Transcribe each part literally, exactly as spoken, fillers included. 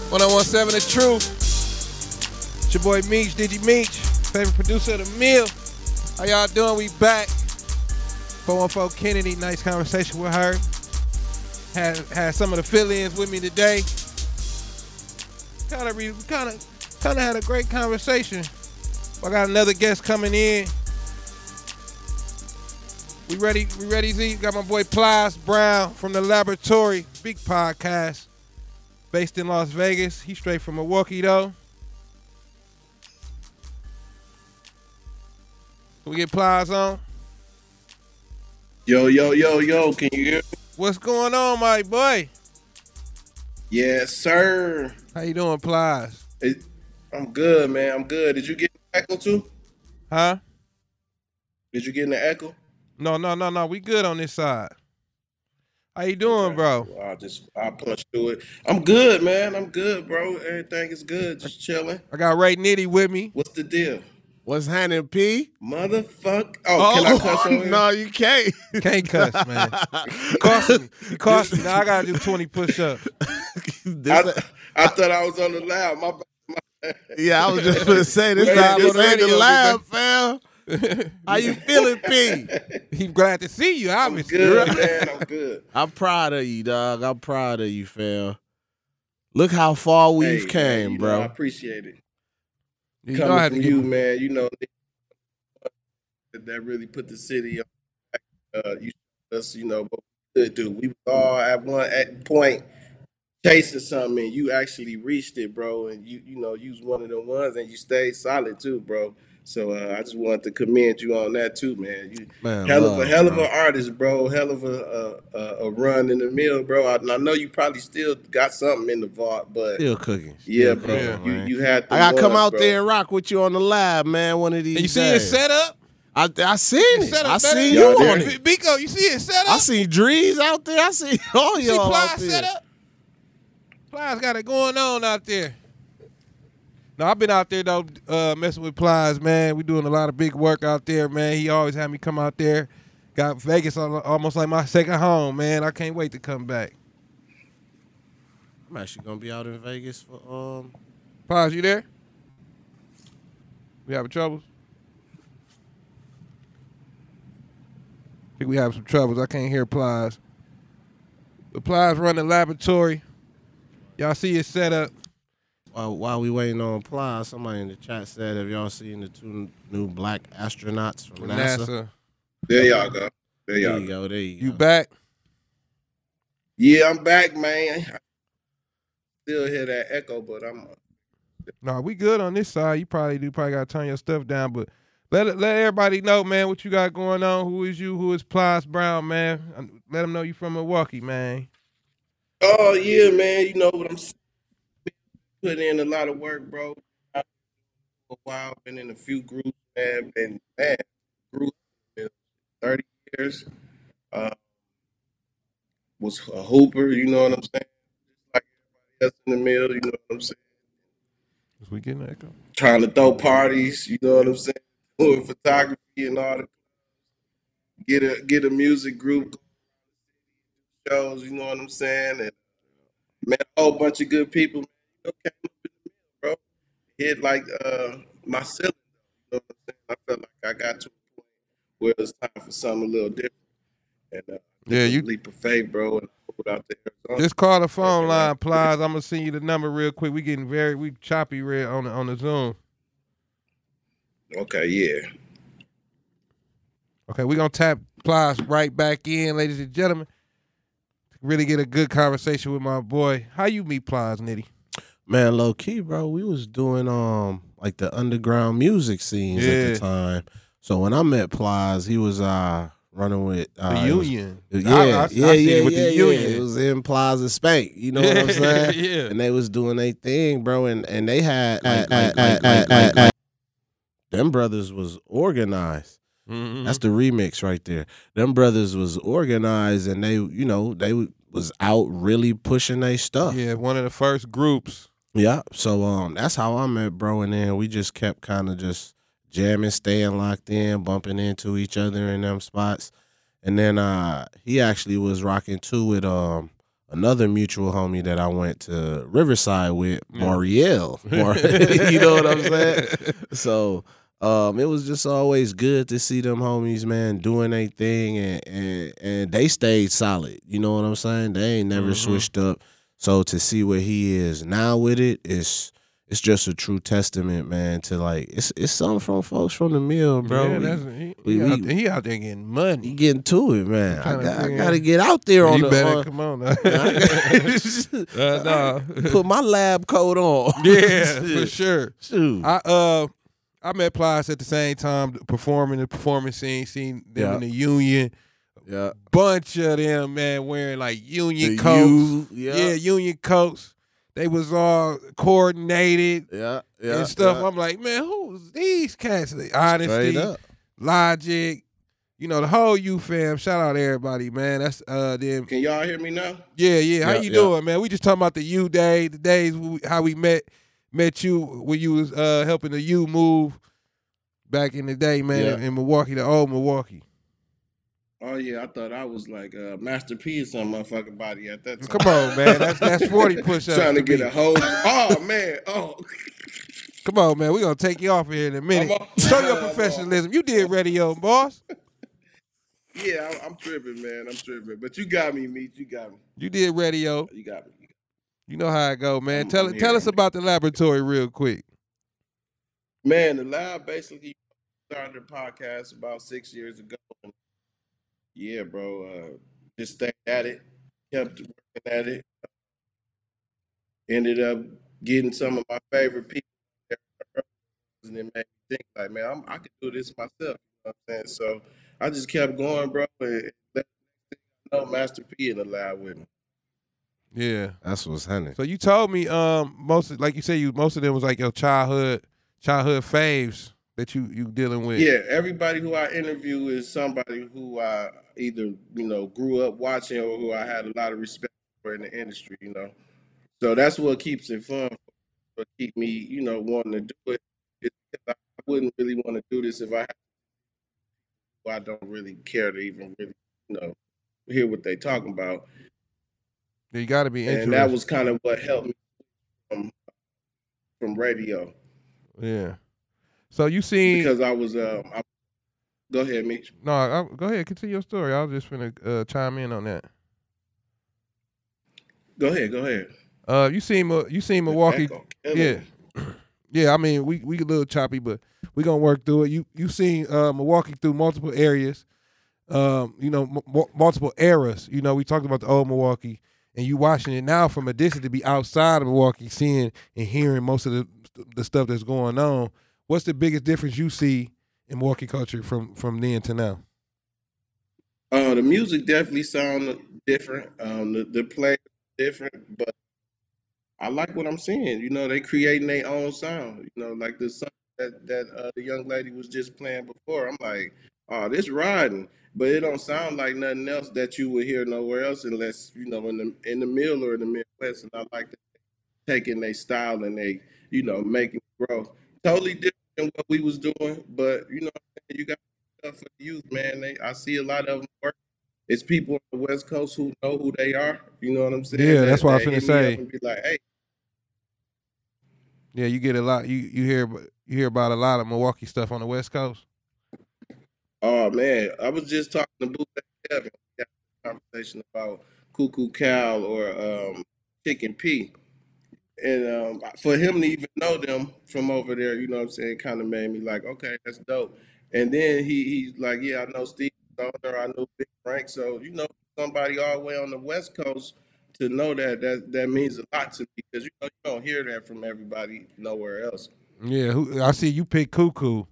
one oh one seven The Truth. It's your boy Meech, Digi Meech, favorite producer of the meal. How y'all doing? We back. four one four Kennedy, nice conversation with her. Had had some of the fill-ins with me today. Kind of, re, kind of, kind of had a great conversation. I got another guest coming in. We ready? We ready, Z? Got my boy Plies Brown from the Laboratory, big podcast, based in Las Vegas. He's straight from Milwaukee though. Can we get Plies on? Yo, yo, yo, yo, can you hear me? What's going on, my boy? Yes, sir. How you doing, Plies? It, I'm good, man. I'm good. Did you get the echo too? Huh? Did you get in the echo? No, no, no, no. We good on this side. How you doing, Okay. bro? Well, I'll just I'll punch through it. I'm good, man. I'm good, bro. Everything is good. Just chilling. I got Ray Nitty with me. What's the deal? What's happening, P? Motherfucker. Oh, can I cuss on here? No, you can't. Can't cuss, man. You cost me. You cost me. Now I gotta do twenty push-ups. I, I thought I was on the lab. My, my Yeah, I was just gonna say this. Wait, Not, this this ain't radio, the lab, fam. How you feeling, P? He glad to see you, I'm obviously. good, man. I'm good. I'm proud of you, dog. I'm proud of you, fam. Look how far we've Hey, came, man, you bro. know, I appreciate it. You know I Coming had to from give you, him- man. You know that really put the city on. Uh, you us, you know, what we could do. We was all at one at point chasing something, and you actually reached it, bro. And you, you know, you was one of the ones, and you stayed solid too, bro. So uh, I just wanted to commend you on that too, man. You Man, hell of love, a hell of bro. an artist, bro. Hell of a a, a, a run in the mill, bro. I, and I know you probably still got something in the vault, but Still cooking. yeah, Still bro. cooking, you man. you had. The I gotta come ones, out bro. there and rock with you on the lab, man. One of these And you see days. his setup? I I seen His it. setup I better seen than you Y'all on there? it. Biko, you see his setup? I seen Drees out there. I see all You see y'all out Plies there. setup? Plies got it going on out there. No, I've been out there though, uh, messing with Plies, man. We doing a lot of big work out there, man. He always had me come out there. Got Vegas al- almost like my second home, man. I can't wait to come back. I'm actually gonna be out in Vegas for um. Plies, you there? We having troubles? I think we have some troubles. I can't hear Plies. The Plies run the Laboratory. Y'all see his setup. While, while we waiting on Ply, somebody in the chat said, "Have y'all seen the two new black astronauts from From NASA?" NASA. There y'all go. There y'all There go. you go. There you, You go. back? Yeah, I'm back, man. I still hear that echo, but I'm No, we good on this side. You probably do. Probably got to turn your stuff down, but let it, let everybody know, man, what you got going on. Who is you? Who is Plies Brown, man? Let them know you from Milwaukee, man. oh yeah, man. You know what I'm saying? Putting in a lot of work, bro. For a while, been in a few groups, man. Been man, grew up in thirty years. Uh, was a hooper, you know what I'm saying? Like everybody else in the mill, you know what I'm saying? Is we getting echo? Trying to throw parties, you know what I'm saying? Doing photography and all the get a get a music group shows, you know what I'm saying? And met a whole bunch of good people. You know, came up in the mill, bro. Hit like uh my ceiling, you know what I'm saying? I felt like I got to a point where it was time for something a little different. And uh, Yeah, took a you leap of faith, bro, and I moved out there. Arizona. just call the phone line, Plies. I'm gonna send you the number real quick. We getting very we choppy red on the on the Zoom. Okay, yeah. Okay, we're gonna tap Plies right back in, ladies and gentlemen. Really get a good conversation with my boy. How you meet Plies, Nitty? Man, low key, bro. We was doing um like the underground music scenes at Yeah. the time. So when I met Plies, he was uh running with uh, The it was- Union. Yeah, I- I- I yeah, seen yeah, it with yeah, the yeah. Union. It was in Plaza Spank. You know what I'm saying? Yeah. And they was doing their thing, bro. And and they had like, like, like, like, like, like, them brothers was organized. Mhm. That's the remix right there. Them brothers was organized, and they, you know, they was out really pushing their stuff. Yeah, one of the first groups. Yeah. So um, that's how I met bro, and then we just kept kind of just jamming, staying locked in, bumping into each other in them spots. And then uh, he actually was rocking too with um another mutual homie that I went to Riverside with, Mariel. Mar- you know what I'm saying? So um, it was just always good to see them homies, man, doing their thing, and, and and they stayed solid. You know what I'm saying? They ain't never Mm-hmm. switched up. So to see where he is now with it is it's just a true testament, man, to like it's it's something from folks from the mill, bro. Yeah, We- that's, he, we- he, we- out there, he out there getting money. You getting to it, man. I, tryna got, I figure gotta out- get out there on You the better on- come on now. I uh, nah. put my lab coat on. Yeah, for sure. Shoot. I uh I met Plies at the same time performing the performance scene, seen them Yeah. in the union. Yeah. Bunch of them, man, wearing like union The coats. U, yeah. Yeah, union coats. They was all coordinated Yeah. Yeah. and stuff. yeah. I'm like, man, who's these cats? Honesty, Straight up. Logic, you know, the whole U fam. Shout out to everybody, man. That's uh them. Can y'all hear me now? Yeah, yeah. How Yeah, you yeah. doing, man? We just talking about the U day, the days we, how we met met you when you was uh helping the U move back in the day, man, Yeah. in, in Milwaukee, the old Milwaukee. Oh yeah, I thought I was like uh, Master P or some motherfucking body at that time. Come on, man. That's that's forty push-ups. Trying to get me. a hold. Oh man. Oh. Come on, man. We're gonna take you off here in a minute. I'm on- Show your I'm on. professionalism. You did radio, boss. Yeah, I- I'm tripping, man. I'm tripping. But you got me, Meech. You got me. You did radio. You got me. You know how it go, man. I'm- tell I'm tell here. us about the laboratory real quick. Man, the lab basically started a podcast about six years ago. And yeah, bro. Uh, just stayed at it. Kept working at it. Ended up getting some of my favorite people there, and it made me think like, man, I'm, I could do this myself. You know what I'm saying? So I just kept going, bro. And let know Master P in the lab with me. Yeah. That's what's happening. So you told me um most of, like you said you most of them was like your childhood childhood faves that you you dealing with. Yeah, everybody who I interview is somebody who I either, you know, grew up watching or who I had a lot of respect for in the industry, you know. So that's what keeps it fun, what keep me, you know, wanting to do it. It's because I wouldn't really want to do this if I had I don't really care to even really, you know, hear what they talking about. You got to be interested. And that was kind of what helped me from from radio. Yeah. So you seen Because I was um I, go ahead, Mitch. no, I, go ahead, continue your story. I was just gonna uh, chime in on that. Go ahead, go ahead. Uh, you seen Mi- you seen Milwaukee? Echo, kill Yeah, it. yeah. I mean, we we a little choppy, but we gonna work through it. You you seen uh, Milwaukee through multiple areas, um, you know, m- m- multiple eras. You know, we talked about the old Milwaukee, and you watching it now from a distance to be outside of Milwaukee, seeing and hearing most of the the stuff that's going on. What's the biggest difference you see in Milwaukee culture from from then to now? Uh, the music definitely sound different. Um, the the play different, but I like what I'm seeing. You know, they creating their own sound. You know, like the song that that uh, the young lady was just playing before. I'm like, oh, this riding, but it don't sound like nothing else that you would hear nowhere else, unless you know in the in the mill or in the Midwest. And I like that taking their style and they, you know, making it grow. Totally different than what we was doing, but you know, you got stuff for the youth, man. They, I see a lot of them work. It's people on the West Coast who know who they are. You know what I'm saying? Yeah, that's That- what I was that finna hit me say. up and be like, hey, Yeah, you get a lot. You you hear you hear about a lot of Milwaukee stuff on the West Coast. oh man, I was just talking to Boo Kevin. We had a conversation about Cuckoo Cal or um, Chicken P. And um, for him to even know them from over there, you know what I'm saying, kind of made me like, okay, that's dope. And then he he's like, yeah, I know Steve Stoner, I know Big Frank. So, you know, somebody all the way on the West Coast to know that, that that means a lot to me because, you know, you don't hear that from everybody nowhere else. Yeah, who, I see you pick Cuckoo.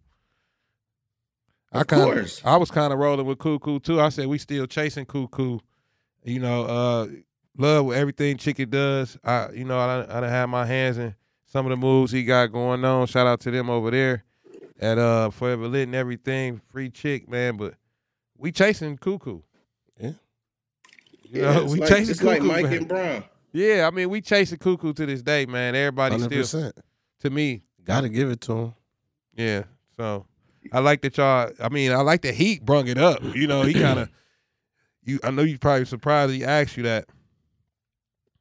I Of kind course. I was kind of rolling with Cuckoo too. I said we still chasing Cuckoo. You know, uh, love with everything Chicken does. I, you know, I done, I done had my hands in some of the moves he got going on. Shout out to them over there at uh Forever Lit and everything. Free chick, man. But we chasing Cuckoo. Yeah. You Yeah, know, it's we like, chasing it's Cuckoo, like Mike man. and Brown. Yeah, I mean, we chasing Cuckoo to this day, man. Everybody one hundred still, percent. to me, Gotta give it to him. yeah. So I like that y'all. I mean, I like that he brung it up. You know, he kind of. You, I know you probably surprised he asked you that.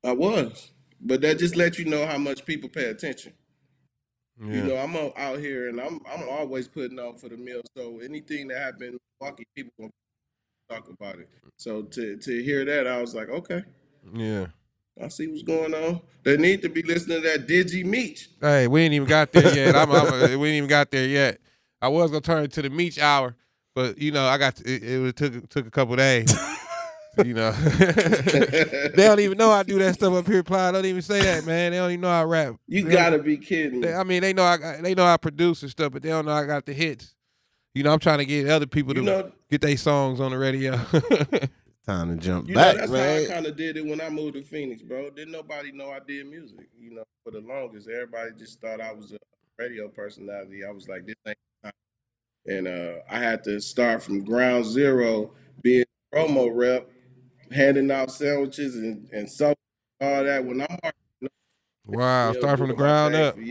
I was, but that just lets you know how much people pay attention. You Yeah. know, I'm out out here and I'm I'm always putting on for the meal. So anything that happened in Milwaukee, people gonna talk about it. So to to hear that, I was like, okay, Yeah. I see what's going on. They need to be listening to that Digi Meech. Hey, we ain't even got there yet. I'm, I'm we ain't even got there yet. I was gonna turn it to the Meech hour, but you know, I got to, it, it took took a couple days. You know, they don't even know I do that stuff up here. Ply, don't even say that, man. They don't even know I rap. You They gotta don't- be kidding me. they- I mean, they know I got- they know I produce and stuff, but they don't know I got the hits. You know, I'm trying to get other people to You know, get their songs on the radio. Time to jump you know back, that's man. how I kind of did it when I moved to Phoenix, bro. Didn't nobody know I did music. You know, for the longest, everybody just thought I was a radio personality. I was like, this ain't time. And uh, I had to start from ground zero, being a promo rep, handing out sandwiches and and so all that. When I'm Wow, meal start from the doing my ground thing up. for years,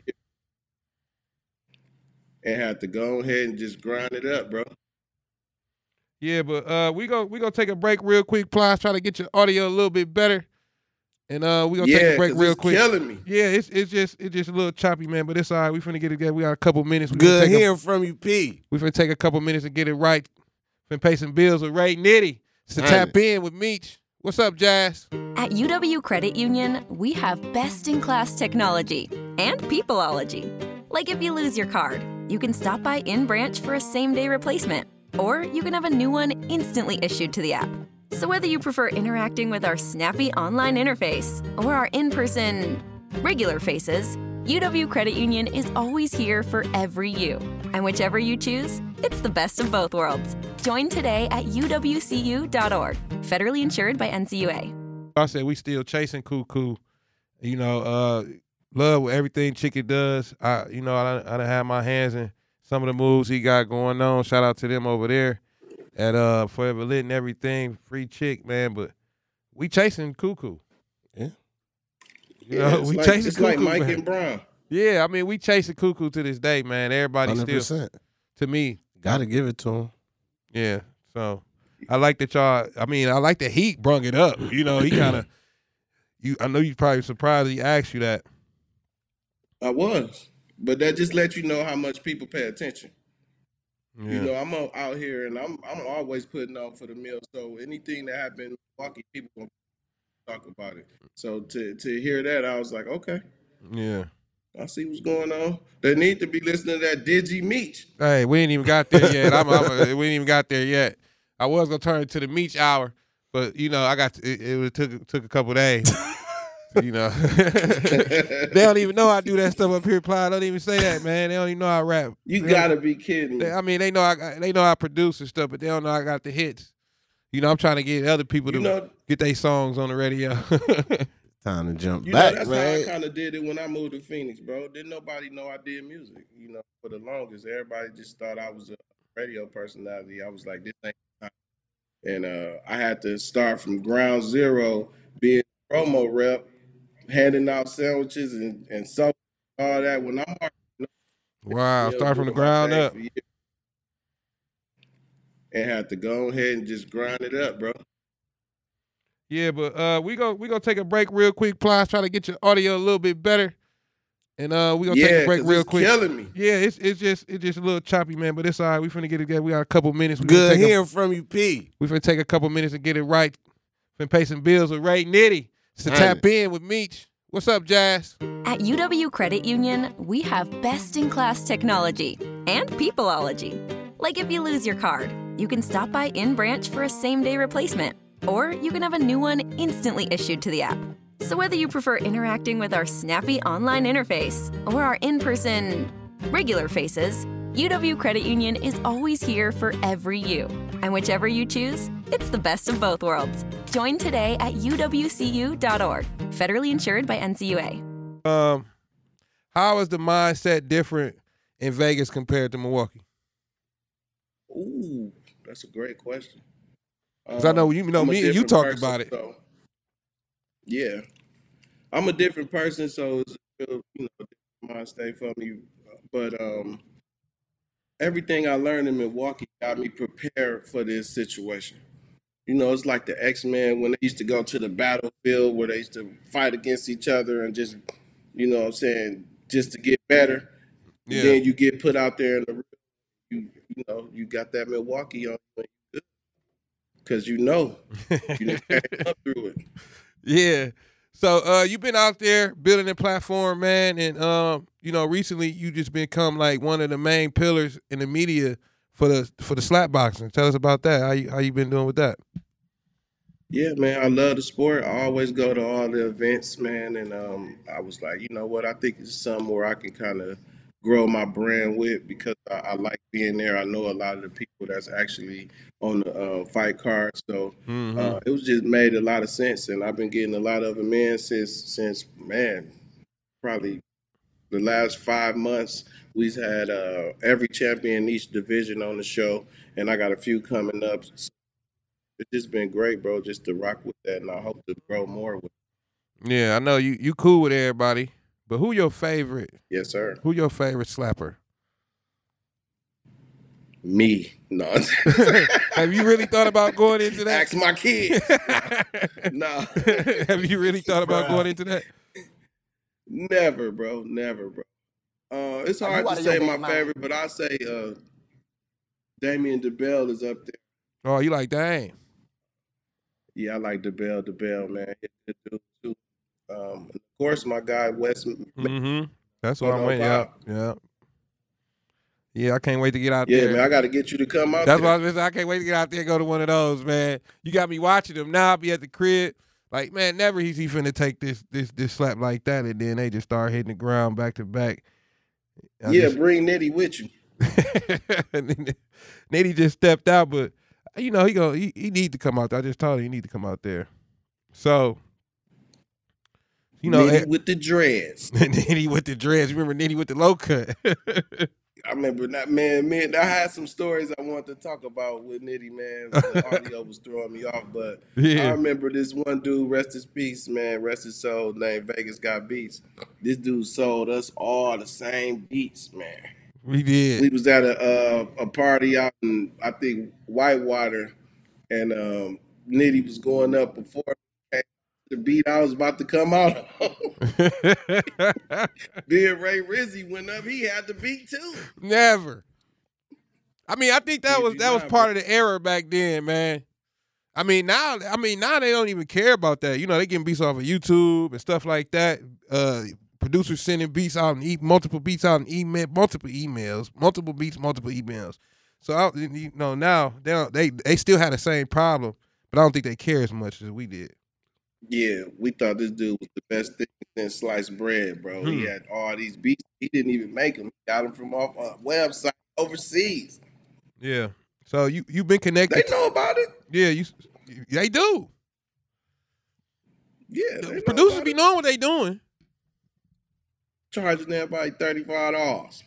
and had to go ahead and just grind it up, bro. Yeah, but uh, we go we gonna take a break real quick. Plies, try to get your audio a little bit better, and uh, we gonna take Yeah, a break 'cause real it's quick. killing me. Yeah, it's it's just it's just a little choppy, man. But it's all right. We finna get it together. We got a couple minutes. We finna Good take a- hearing from you, P. We finna take a couple minutes and get it right. Finna pay some bills with Ray Nitty. So Right. tap in with Meech. What's up, Jazz? At U W Credit Union, we have best-in-class technology and peopleology. Like if you lose your card, you can stop by in-branch for a same-day replacement, or you can have a new one instantly issued to the app. So whether you prefer interacting with our snappy online interface or our in-person regular faces, U W Credit Union is always here for every you. And whichever you choose, it's the best of both worlds. Join today at U W C U dot org. Federally insured by N C U A. I said we still chasing Cuckoo. You know, uh, love with everything Chicken does. I, you know, I, I done had my hands in some of the moves he got going on. Shout out to them over there at uh Forever Lit and everything. Free chick, man. But we chasing Cuckoo. Yeah. You Yeah, know, it's we like, chasing it's Cuckoo, like Mike man. and Brown. Yeah, I mean, we chasing Cuckoo to this day, man. Everybody one hundred still, percent. to me, Got to give it to him. yeah. So I like that y'all. I mean, I like that he brung it up. You know, he kind of. You, I know you probably surprised he asked you that. I was, but that just lets you know how much people pay attention. Yeah. You know, I'm out out here and I'm I'm always putting on for the meal. So anything that happened in Milwaukee, people gonna talk about it. So to to hear that, I was like, okay, Yeah. I see what's going on. They need to be listening to that Digi Meech. Hey, we ain't even got there yet. I'm, I'm, we ain't even got there yet. I was gonna turn it to the Meech hour, but you know, I got to, it, it took took a couple days. You know, they don't even know I do that stuff up here. Ply, don't even say that, man. They don't even know I rap. You They gotta be kidding me. They, I mean, they know I got- they know I produce and stuff, but they don't know I got the hits. You know, I'm trying to get other people You to know, get their songs on the radio. Time to jump you know back, that's man. how I kind of did it when I moved to Phoenix, bro. Didn't nobody know I did music. You know, for the longest, everybody just thought I was a radio personality. I was like, this ain't time. And uh, I had to start from ground zero, being a promo rep, handing out sandwiches and and so all that. When I'm Wow, meal start from the doing my ground thing up. for years, and had to go ahead and just grind it up, bro. Yeah, but uh, we go we gonna take a break real quick. Plies, try to get your audio a little bit better, and uh, we gonna Yeah, take a break 'cause real it's quick. killing me. Yeah, it's it's just it's just a little choppy, man. But it's all right. We finna get it together. We got a couple minutes. We finna Good take a- hearing from you, P. We finna take a couple minutes and get it right. Finna pay some bills with Ray Nitty. So Right. tap in with Meech. What's up, Jazz? At U W Credit Union, we have best-in-class technology and peopleology. Like if you lose your card, you can stop by in-branch for a same-day replacement, or you can have a new one instantly issued to the app. So whether you prefer interacting with our snappy online interface or our in-person regular faces, U W Credit Union is always here for every you. And whichever you choose, it's the best of both worlds. Join today at U W C U dot org. Federally insured by N C U A. Um, how is the mindset different in Vegas compared to Milwaukee? Ooh, that's a great question. 'Cause I know you- you know, I'm a me and you different talked person, about it. so- yeah, I'm a different person, so it's a real, you know, different mind state for me. But um, everything I learned in Milwaukee got me prepared for this situation. You know, it's like the X-Men when they used to go to the battlefield where they used to fight against each other and just, you know what I'm saying, just to get better. Yeah. Then you get put out there in the you you know, you got that Milwaukee on because you know you done came up through it. Yeah. So uh you've been out there building a platform, man, and um, you know, recently you just become like one of the main pillars in the media for the for the slap boxing. Tell us about that. How you how you been doing with that? Yeah, man, I love the sport. I always go to all the events, man, and um, I was like, you know what? I think it's something where I can kind of grow my brand with because I, I like being there. I know a lot of the people that's actually on the uh, fight card, so Mm-hmm. uh, it was just made a lot of sense, and I've been getting a lot of them in since since man, probably the last five months. We've had uh, every champion in each division on the show, and I got a few coming up. It's just been great, bro, just to rock with that, and I hope to grow more with it. Yeah, I know you you cool with everybody, but who your favorite? Yes, sir. Who your favorite slapper? Me. No. Have you really thought about going into that? Ask my kids. No. Have you really thought about going into that? Never, bro. Never, bro. Uh, it's Are hard you out to of your say my damn mind? favorite, but I say uh, Damien DeBell is up there. Oh, you like dang. Yeah, I like DeBell. DeBell, man, he's a good dude too. Um, of course, my guy Wes. Mm-hmm. That's what Oh, I'm no waiting. Yeah, doubt. yeah. Yeah, I can't wait to get out Yeah, there. man, I got to get you to come out That's there. why I, was, I can't wait to get out there and go to one of those, man. You got me watching them now. I'll be at the crib. Like, man, never he's he finna take this this this slap like that, and then they just start hitting the ground back to back. I Yeah, just- bring Nitty with you. and then Nitty just stepped out, but you know he go he, he need to come out there. I just told him he need to come out there. So you know, Nitty eh, with the dreads. Nitty with the dreads. You remember Nitty with the low cut? I remember that, man. Man, I had some stories I wanted to talk about with Nitty, man. The audio was throwing me off, but I Yeah. remember this one dude, rest his peace, man, rest his soul, named Vegas Got Beats. This dude sold us all the same beats, man. We did. We was at a uh, a party out in, I think, Whitewater, and um, Nitty was going up before the beat I was about to come out on. Then Ray Rizzy went up. He had the beat too. Never. I mean, I think that Yeah, was you that was not, part of the era back then, man. I mean, now I mean now they don't even care about that. You know, they getting beats off of YouTube and stuff like that. Uh, producers sending beats out and e- multiple beats out and email, multiple emails, multiple beats, multiple emails. So I, you know, now they don't, they they still had the same problem, but I don't think they care as much as we did. Yeah, we thought this dude was the best thing since sliced bread, bro. He Hmm. had all these beats. He didn't even make them. He got them from off a website overseas. Yeah. So you you been connected. They know about it. Yeah, you they do. Yeah, they know Producers about be it. knowing what they doing. Charging everybody thirty-five dollars.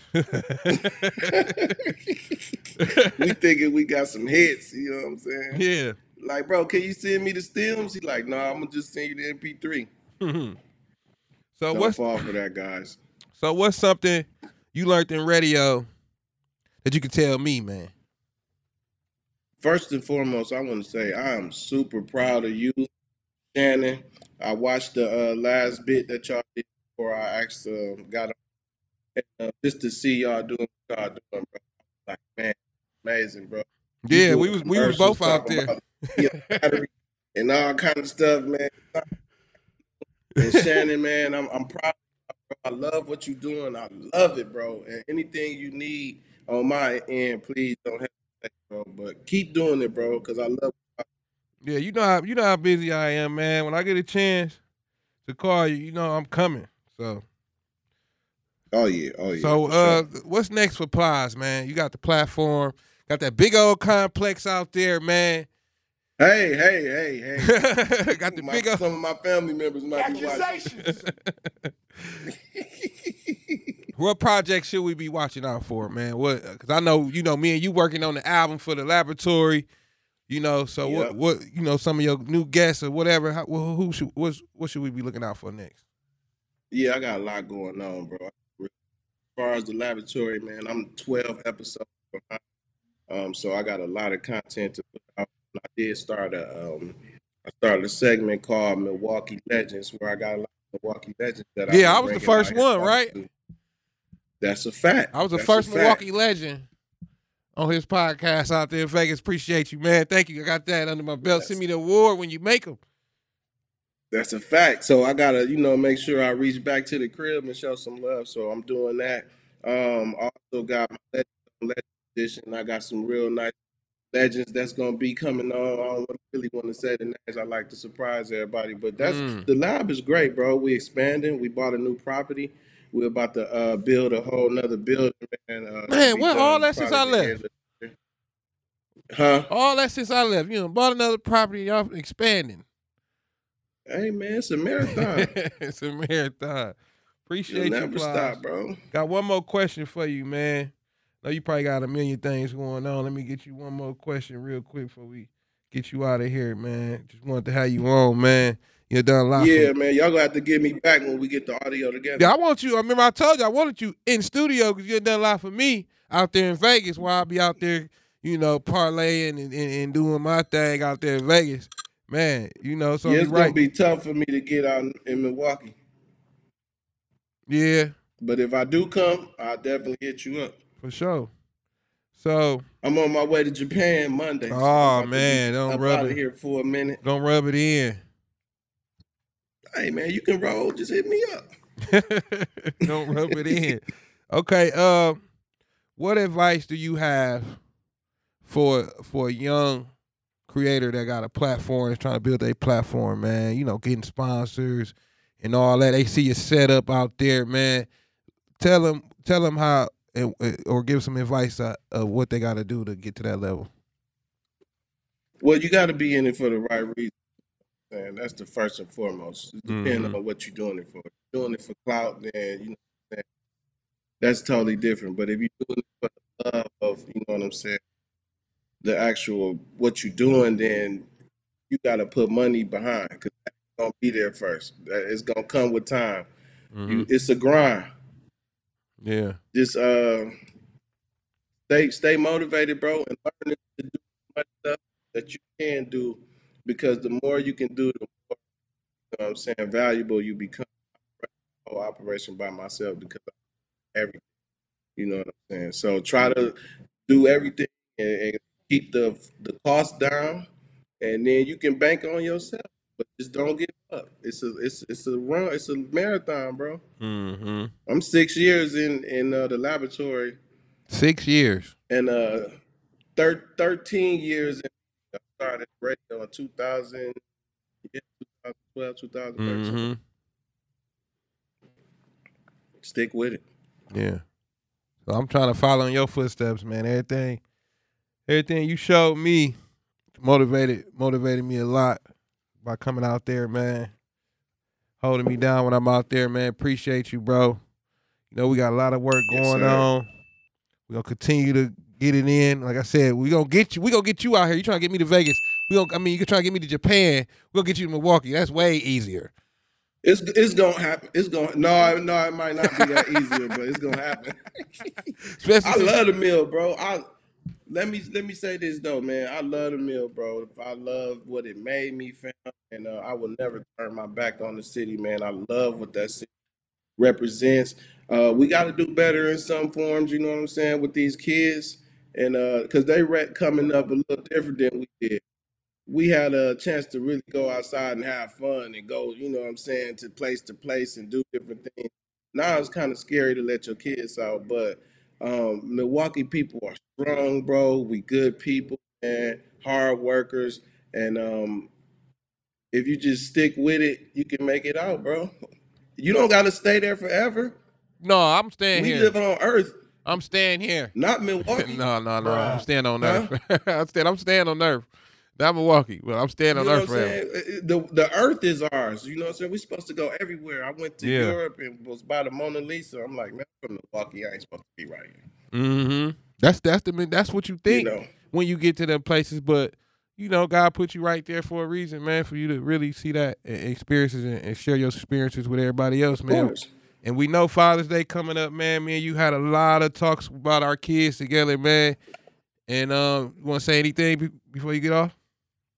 We thinking we got some hits, you know what I'm saying? Yeah. Like, bro, can you send me the stems? He like, nah, I'm gonna just send you the M P three. So Don't what's fall for that, guys. so what's something you learned in radio that you can tell me, man? First and foremost, I want to say I am super proud of you, Shannon. I watched the uh, last bit that y'all did before I actually uh, got on. And, uh, just to see y'all doing what y'all doing, bro. Like, man, amazing, bro. You Yeah, doing we was we was commercials, both out talking there. about lithium battery and all kind of stuff, man. And Shannon, man, I'm I'm proud. I love what you're doing. I love it, bro. And anything you need on my end, please don't hesitate, bro. But keep doing it, bro, because I love. Yeah, you know how you know how busy I am, man. When I get a chance to call you, you know I'm coming. So Oh yeah, oh yeah. so for uh sure. what's next for Plies, man? You got the platform, got that big old complex out there, man. Hey, hey, hey, hey. got the My- big old some of my family members might be watching. Accusations. What project should we be watching out for, man? What? Because I know you know me and you working on the album for the laboratory. You know, so Yep. what? What you know? Some of your new guests or whatever. How, who who should what's, what should we be looking out for next? Yeah, I got a lot going on, bro. As far as the laboratory, man, I'm twelve episodes behind. Um, so I got a lot of content to put out. I did start a um, I started a segment called Milwaukee Legends, where I got a lot of Milwaukee legends that Yeah, I I was the first one, right? To. That's a fact. I was the That's first Milwaukee legend on his podcast out there in Vegas. Appreciate you, man. Thank you. I got that under my belt. That's, Send me the award when you make them. That's a fact. So I gotta, you know, make sure I reach back to the crib and show some love. So I'm doing that. Um, I also got my legend edition. I got some real nice legends that's gonna be coming on. I don't really want to say the names. I like to surprise everybody, but that's mm. the lab is great, bro. We expanding. We bought a new property. We're about to uh, build a whole nother building, man. Uh, man, what all that since I left? Huh? All that since I left. You know, bought another property. Y'all expanding. Hey man, it's a marathon. It's a marathon. Appreciate You'll you. Never Plies. stop, bro. Got one more question for you, man. I know you probably got a million things going on. Let me get you one more question real quick before we get you out of here, man. Just wanted to have you on, man. You done a lot. Yeah, man. Y'all gonna have to get me back when we get the audio together. Yeah, I want you. I remember I told you I wanted you in studio because you done a lot for me out there in Vegas while I'll be out there, you know, parlaying and, and, and doing my thing out there in Vegas. Man, you know, so yeah, it's right. gonna be tough for me to get out in Milwaukee. Yeah. But if I do come, I'll definitely hit you up. For sure. So I'm on my way to Japan Monday. Oh so man, don't up rub out it of here for a minute. Don't rub it in. Hey man, you can roll. Just hit me up. Don't rub it in. Okay. Uh, what advice do you have for for a young creator that got a platform, is trying to build a platform, man? You know, getting sponsors and all that. They see your setup out there, man. Tell them, tell them how, or give some advice of, of what they got to do to get to that level. Well, you got to be in it for the right reason. Man, that's the first and foremost. It depends mm-hmm. on what you're doing it for. If you're doing it for clout, then you know that's totally different. But if you're doing it for the love of, you know what I'm saying, the actual what you're doing, then you got to put money behind because it's gonna be there first. It's gonna come with time. Mm-hmm. You, it's a grind. Yeah. Just uh, stay stay motivated, bro, and learn to do much stuff that you can do. Because the more you can do, the more, you know what I'm saying, valuable you become. Whole operation by myself because of everything. You know what I'm saying? So try to do everything and, and keep the the cost down, and then you can bank on yourself. But just don't give up. It's a it's it's a run. It's a marathon, bro. Mm-hmm. I'm six years in in uh, the laboratory. Six years. And uh, thir- thirteen years. In, I started radio in two thousand, yeah, twenty twelve, twenty thirteen. Mm-hmm. Stick with it. Yeah. So I'm trying to follow in your footsteps, man. Everything, everything you showed me motivated motivated me a lot by coming out there, man. Holding me down when I'm out there, man. Appreciate you, bro. You know, we got a lot of work going yes, on. We're gonna continue to get it in. Like I said, we gonna get you. We gonna get you out here. You trying to get me to Vegas? We gonna. I mean, you can try to get me to Japan. We gonna get you to Milwaukee. That's way easier. It's it's gonna happen. It's gonna no no. It might not be that easier, but it's gonna happen. I love the mill, bro. I let me let me say this though, man. I love the mill, bro. I love what it made me, fam, and uh, I will never turn my back on the city, man. I love what that city represents. Uh, we got to do better in some forms. You know what I'm saying with these kids. And because uh, they rec coming up a little different than we did. We had a chance to really go outside and have fun and go, you know what I'm saying, to place to place and do different things. Now it's kind of scary to let your kids out, but um, Milwaukee people are strong, bro. We good people, man, hard workers. And um, if you just stick with it, you can make it out, bro. You don't got to stay there forever. No, I'm staying we here. We live on Earth. I'm staying here. Not Milwaukee. no, no, no. Bruh. I'm staying on Earth. Huh? I'm, staying, I'm staying on Earth. Not Milwaukee, but I'm staying on you know Earth forever. The the Earth is ours. You know what I'm saying? We're supposed to go everywhere. I went to yeah. Europe and was by the Mona Lisa. I'm like, man, I'm from Milwaukee. I ain't supposed to be right here. Mm-hmm. That's that's the that's what you think you know. when you get to them places, but you know, God put you right there for a reason, man, for you to really see that experiences and, and share your experiences with everybody else, man. And we know Father's Day coming up, man. Me and you had a lot of talks about our kids together, man. And um, you want to say anything before you get off?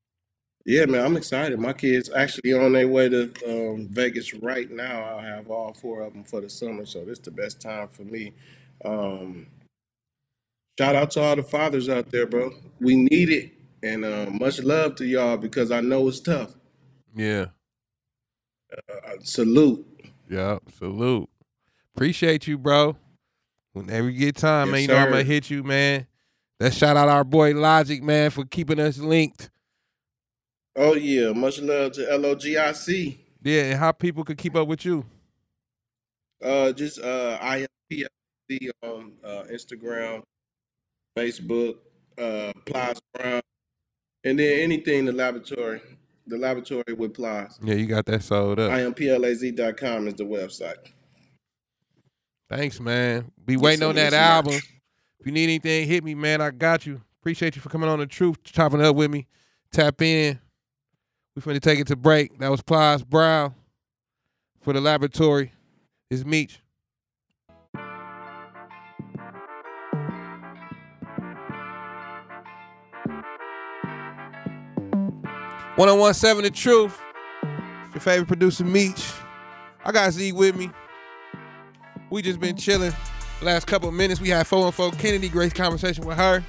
Yeah, man, I'm excited. My kids actually on their way to um, Vegas right now. I'll have all four of them for the summer, so this is the best time for me. Um, shout out to all the fathers out there, bro. We need it, and uh, much love to y'all because I know it's tough. Yeah. Uh, salute. Yeah. Salute. Appreciate you, bro. Whenever you get time, Yes, man, you know I'm sir. gonna hit you, man. Let's shout out our boy Logic, man, for keeping us linked. Oh yeah, much love to L O G I C. Yeah, and how people could keep up with you. Uh, just uh, I M P L A Z on uh, Instagram, Facebook, uh, Plies Brown, and then anything the laboratory, the laboratory with Plies. Yeah, you got that sold up. I M P L A Z dot com is the website. Thanks, man. Be Yes, waiting sir. on that Yes, sir. album. If you need anything, hit me, man. I got you. Appreciate you for coming on The Truth, chopping it up with me. Tap in. We finna take it to break. That was Plies Brown for the laboratory. It's Meech. one oh one seven The Truth. It's your favorite producer, Meech. I got Z with me. We just been chilling. Last couple of minutes, we had four and four Kennedy. Great conversation with her.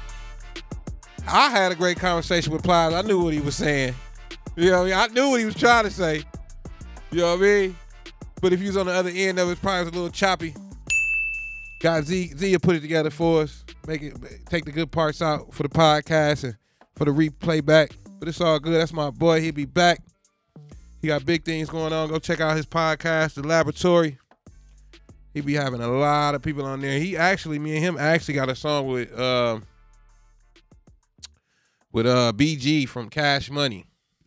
I had a great conversation with Plies. I knew what he was saying. You know what I mean? I knew what he was trying to say. You know what I mean? But if he was on the other end of it, it probably was a little choppy. Got Z, Z put it together for us. Make it, take the good parts out for the podcast and for the replay back. But it's all good. That's my boy. He'll be back. He got big things going on. Go check out his podcast, The Laboratory. He be having a lot of people on there. He actually, me and him actually got a song with uh, with uh B G from Cash Money.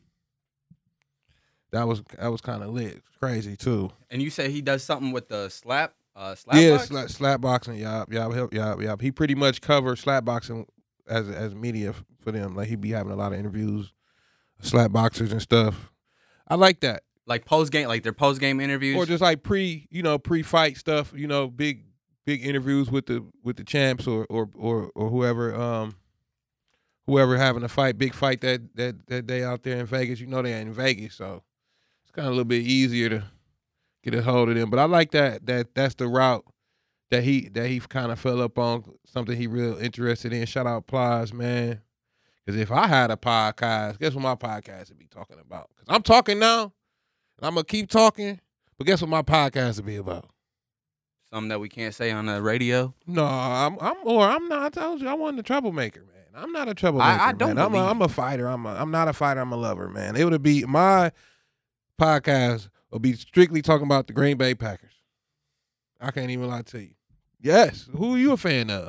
That was that was kind of lit. Crazy too. And you say he does something with the slap, uh, slap Yeah, box? slap, slap boxing. Yup, yup, yup, yup, yup. He pretty much covers slap boxing as as media for them. Like he be having a lot of interviews, slap boxers and stuff. I like that. Like post game, like their post game interviews. Or just like pre, you know, pre-fight stuff. You know, big big interviews with the with the champs or or or, or whoever um whoever having a fight, big fight that that that day out there in Vegas. You know they ain't in Vegas, so it's kind of a little bit easier to get a hold of them. But I like that that that's the route that he that he kind of fell up on, something he real interested in. Shout out Plies, man. Because if I had a podcast, guess what my podcast would be talking about? Because I'm talking now. I'm going to keep talking, but guess what my podcast will be about? Something that we can't say on the radio. No, I'm I'm or I'm not. I told you I wasn't a troublemaker, man. I'm not a troublemaker. I, I don't man. I'm a, believe I'm a fighter. I'm a, I'm not a fighter. I'm a lover, man. It would be my podcast will be strictly talking about the Green Bay Packers. I can't even lie to you. Yes. Who are you a fan of?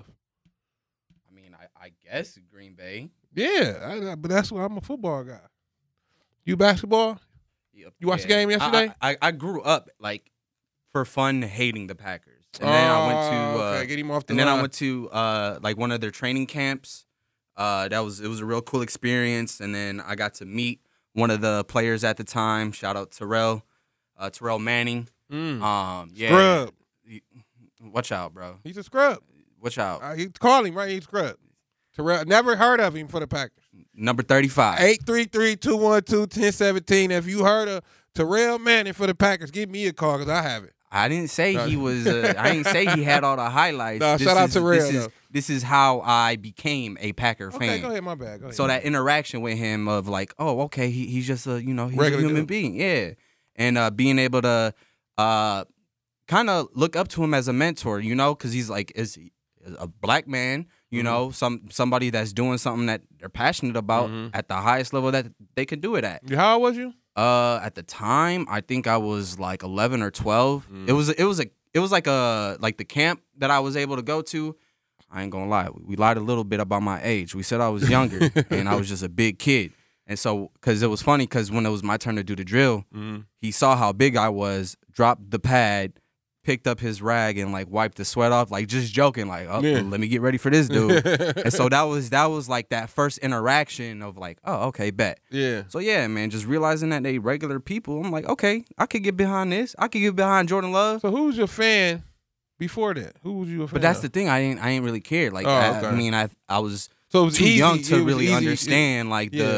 I mean, I, I guess Green Bay. Yeah, I, but that's why I'm a football guy. You basketball? You watched the game yesterday? I, I, I grew up like for fun hating the Packers, and then I went to Oh, uh, okay. Get him off the and then I line. went to uh, like one of their training camps. Uh, that was it was a real cool experience, and then I got to meet one of the players at the time. Shout out Terrell, uh, Terrell Manning. Mm. Um, yeah, Scrub. He- watch out, bro. He's a scrub. Watch out. Uh, you call him right. He's a scrub. Terrell. Never heard of him for the Packers. Number thirty-five. eight three three, two one two, one zero one seven. If you heard of Terrell Manning for the Packers, give me a call because I have it. I didn't say No. he was. Uh, I didn't say he had all the highlights. No, This shout out is- to Terrell, This is though. this is how I became a Packer Okay, fan. go ahead. My bad. Go ahead. So that interaction with him of like, oh, okay, he, he's just a you know he's Regular a human dude. being, yeah, and uh, being able to uh, kind of look up to him as a mentor, you know, because he's like is a black man, you Mhm. know, some somebody that's doing something that they're passionate about Mhm. at the highest level that they could do it at. How old was you? Uh, at the time, I think I was like eleven or twelve. Mm. It was it was a it was like a like the camp that I was able to go to. I ain't gonna lie, we lied a little bit about my age. We said I was younger, and I was just a big kid. And so, cause it was funny, cause when it was my turn to do the drill, Mm. he saw how big I was, dropped the pad, picked up his rag, and like wiped the sweat off, like just joking, like, oh, Yeah. let me get ready for this dude. And so that was that was like that first interaction of like, oh, okay, bet. Yeah. So yeah, man, just realizing that they regular people, I'm like, okay, I could get behind this. I could get behind Jordan Love. So who was your fan before that? Who was you a fan But that's of? the thing, I didn't I didn't really care. Like Oh, I, okay. I mean, I I was So it was too easy. young It to was really easy. understand like Yeah. the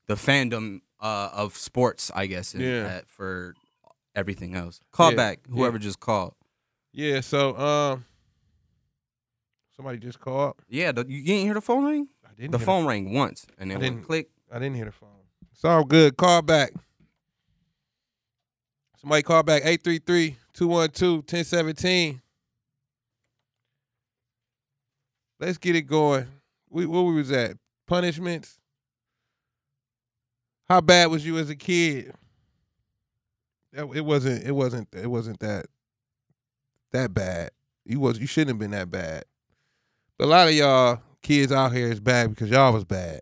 the fandom uh, of sports, I guess, and, Yeah. uh, for everything else. Call Yeah, back, whoever yeah. just called. Yeah, so um, somebody just called. Yeah, the, you didn't hear the phone ring? I didn't. The hear phone rang once, and I then didn't- went click. I didn't hear the phone. It's all good. Call back. Somebody call back eight three three, two one two, one zero one seven. Let's get it going. We where we was at? Punishments. How bad was you as a kid? That- It wasn't. It wasn't. It wasn't that. That bad. You was. You shouldn't have been that bad. But a lot of y'all kids out here is bad because y'all was bad.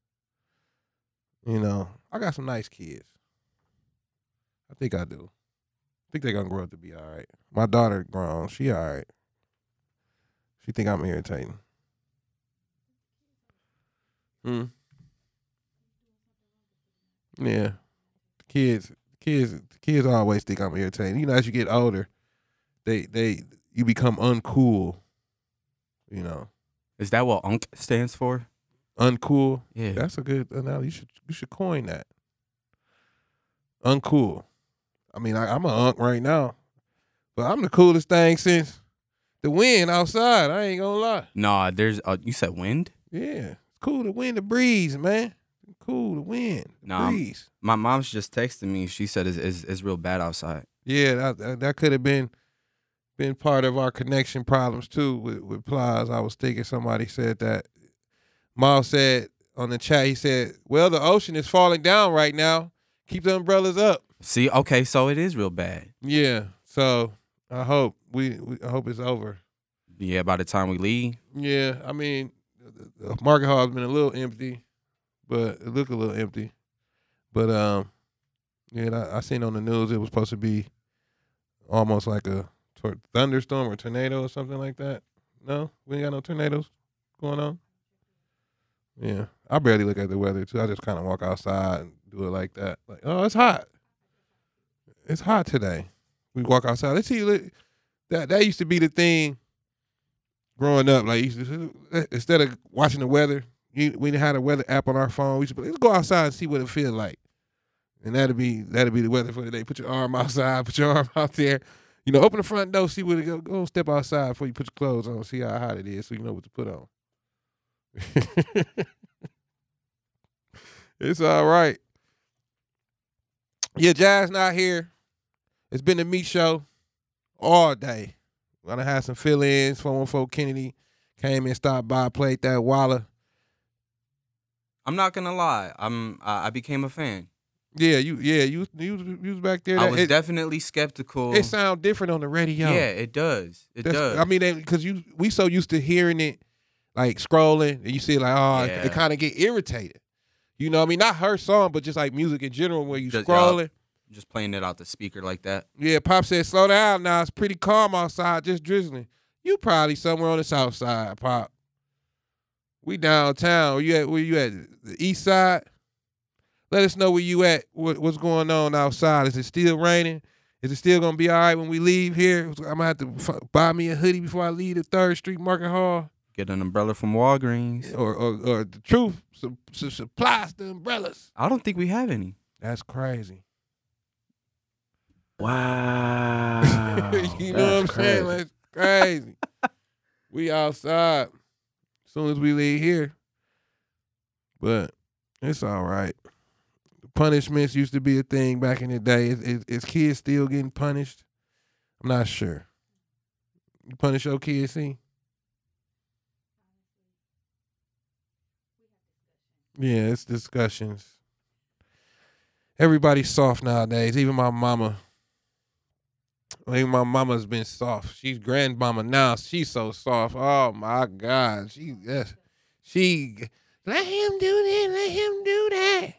You know, I got some nice kids. I think I do. I think they're gonna grow up to be all right. My daughter grown. She all right. She think I'm irritating. Hmm. Yeah. Kids, kids, kids always think I'm irritating. You know, as you get older, they they you become uncool. You know, Is that what U N C stands for? uncool. Yeah. That's a good analogy. You should you should coin that. Uncool. I mean, I, I'm a unk right now, but I'm the coolest thing since the wind outside. I ain't gonna lie. Nah, there's. Uh, you said wind? Yeah, it's cool to wind the breeze, man. Cool to wind the Nah, breeze. My mom's just texted me. She said it's, it's, it's real bad outside. Yeah, that that, that could have been been part of our connection problems too with with Plies. I was thinking somebody said that. Miles said on the chat, he said, "Well, the ocean is falling down right now. Keep the umbrellas up." See, okay, so it is real bad. Yeah. So I hope we, we I hope it's over. Yeah, by the time we leave. Yeah. I mean, the, the market hall has been a little empty, but it looked a little empty. But um, yeah, I, I seen on the news it was supposed to be almost like a tor- thunderstorm or tornado or something like that. No, we ain't got no tornadoes going on. Yeah, I barely look at the weather too. I just kind of walk outside and do it like that. Like, oh, it's hot. It's hot today. We walk outside. Let's see. let- That that used to be the thing growing up. Like, used to, instead of watching the weather, you, we had a weather app on our phone. We used to be, let's go outside and see what it feels like. And that'll be that'll be the weather for the day. Put your arm outside. Put your arm out there. You know, open the front door. See what it go. Go step outside before you put your clothes on. See how hot it is, so you know what to put on. It's all right. Yeah, Jazz not here. It's been the meat show all day. Gonna have some fill-ins. four one four Kennedy came and stopped by, played that Walla. I'm not gonna lie. I'm. I I became a fan. Yeah, you. Yeah, you. You, you was back there. I That- was it, definitely skeptical. it sound different on the radio. Yeah, it does. It That's- does. I mean, because you we so used to hearing it, like scrolling, and you see it like, oh, it- Yeah. it, kind of get irritated. You know, what I mean, not her song, but just like music in general, where you Just- scrolling. Just playing it out the speaker like that. Yeah, Pop said, slow down now. It's pretty calm outside, just drizzling. You probably somewhere on the south side, Pop. We downtown. Where you at? Where you at? The east side? Let us know where you at. What, what's going on outside? Is it still raining? Is it still gonna be all right when we leave here? I'm gonna have to f- buy me a hoodie before I leave the Third Street Market Hall. Get an umbrella from Walgreens. Or, or, or the truth su- su- supplies the umbrellas. I don't think we have any. That's crazy. Wow. You know what I'm saying? Like, it's crazy. We outside as soon as we leave here. But it's all right. Punishments used to be a thing back in the day. Is, is, is kids still getting punished? I'm not sure. You punish your kids, see? Yeah, it's discussions. Everybody's soft nowadays. Even my mama. Even my mama's been soft. She's grandmama now. She's so soft. Oh my God. She yes. She let him do that. Let him do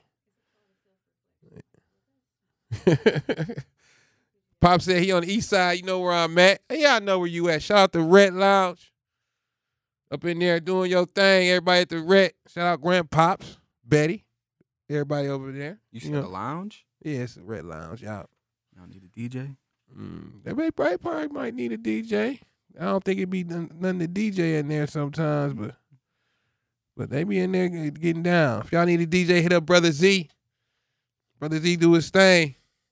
that. Pop said he on the east side. You know where I'm at. Hey, y'all know where you at. Shout out to Red Lounge. Up in there doing your thing. Everybody at the Red. Shout out Grandpops, Betty. Everybody over there. You said know? a lounge? Yeah, it's a Red Lounge. Y'all. Y'all need a D J? Mm, they may- probably, probably might need a D J. I don't think it'd be none, nothing to D J in there sometimes, but But they be in there getting down. If y'all need a D J, hit up Brother Z. Brother Z do his thing.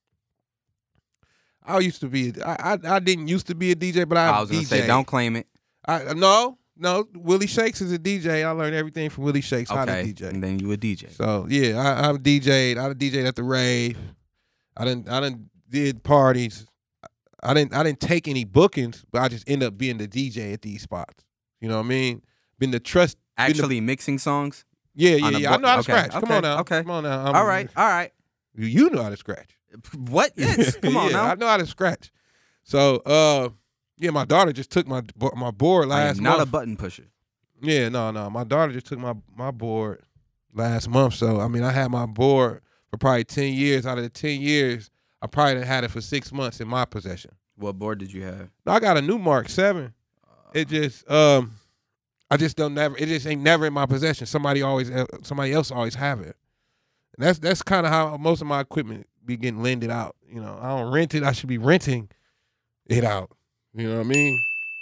I used to be. A, I, I I didn't used to be a D J, but I, I was gonna D J. say, don't claim it. I no no. Willie Shakes is a D J. I learned everything from Willie Shakes how to Okay, D J. and then you a D J. So yeah, I, I'm D J'd. I D J'd at the rave. I didn't. I didn't did parties. I didn't. I didn't take any bookings, but I just end up being the D J at these spots. You know what I mean? Been the trust. been the- Actually mixing songs. yeah, yeah, on a yeah. I book- know how to okay, scratch. Come okay, on now. okay. Come on now. I'm- All right, all right. You, you know how to scratch. What? Yes. Come on yeah, now. I know how to scratch. So, uh, yeah, my daughter just took my my board I last am not month. a button pusher. Yeah, no, no. My daughter just took my my board last month. So I mean, I had my board for probably ten years. Out of the ten years, I probably done had it for six months in my possession. What board did you have? I got a new Mark Seven. It just um, I just don't never. It just ain't never in my possession. Somebody always, somebody else always have it. And that's that's kind of how most of my equipment be getting lended out. You know, I don't rent it. I should be renting it out. You know what I mean?